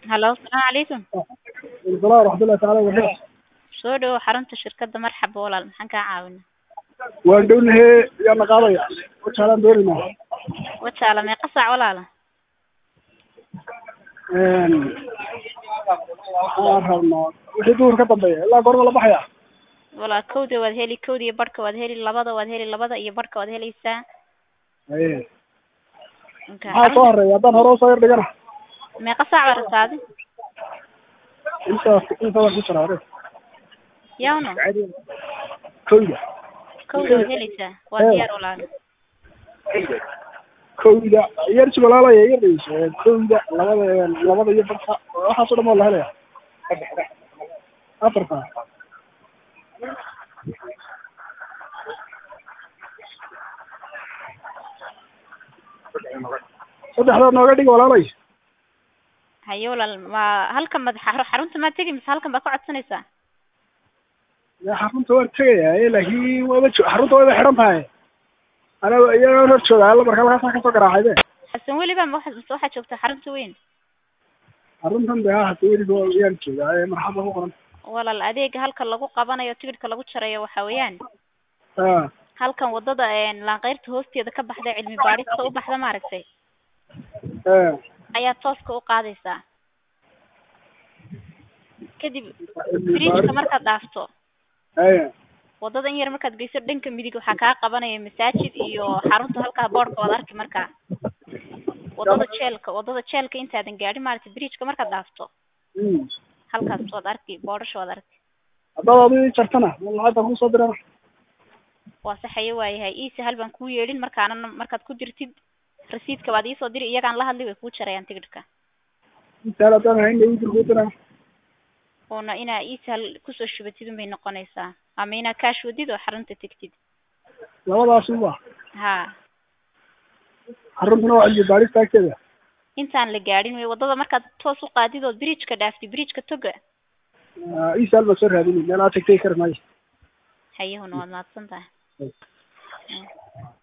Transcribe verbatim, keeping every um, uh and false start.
هلا السلام عليكم. السلام ورحمة الله تعالى وبركاته. soo dhawow xarunta shirkadda marxaba walaal maxaan kaa caawinaa waan dhownahay yaa naqaadaya wajaalaan doonaynaa wajaala meeqa saac walaala waxaan rabnaa wixii duhur ka dambeeya ilaa goorma la baxaya walaa kowda waad heli kowda iyo barhka waad heli labada waad heli labada iyo barhka waad helaysaa haye Marka maxaa soo xarunta- horeeya haddaan hore usoo yar dhigana meeqa saac baad rabtaadi intaas intaas ku jira hore yawno kowda kowda waad helaysaa waa diyaar walaala kowda yarsi walaalaya yar dhigeyso kowda labada labada iyo barka waxaasoo dhan waa la helaya afarta saddexdaa nooga dhig walaalay haye walaal waa halkan mad xar- xarunta maad tegi mise halkan baad ka codsanaysaa ya xarunta waan tegayaa laakiin waaba jo- xarunta wayba xidhan tahay ana iyagaan hor jooga alla marka halkaasaan kasoo garaacayde xasan weliba ma waxaad mise waxaad joogtaa xarunta weyn xaruntan de ah hata weli yaan joogaa ee marxaba ku qoran walaal adeega halka lagu qabanayo tigidhka lagu jarayo waxa weeyaan a halkan wadada laanqeyrta hoosteeda ka baxda cilmi baadhista u baxda maaragtay a ayaa tooska u qaadaysaa kadib bridgeka markaad dhaafto aya wadada in yar markaad geyso dhanka midig waxaa kaa qabanaya masaajid iyo xarunta halkaa boorka waad arki markaa wadada jeelka wadada jeelka intaadan gaadhin maaragtay bridgeka markaad dhaafto mm halkaas waad arki boodhasha waad arki haddaad adi jartana lacagtaan kusoo dirana waa saxaye waayahay ii sahal baan kuu yeedhin markaana markaad ku dirtid rasiidka waad iisoo diri iyagaan la hadli way kuu jarayaan tigidhka intaal haddaan haynay udir kuu dira oona inaa ii sahal kusoo shubatid unbay noqonaysaa ama inaa kaash wadid oo xarunta tegtid labadaas uba ha xaruntuna waa cilmi baarista agteeda intaan la gaadhin wey wadada markaad toos u qaadid oo bridgeka dhaaftid bridgeka toga isaal baa soo raadinay meel aad tagtay kari maayo hayahuna waad mahadsan tahay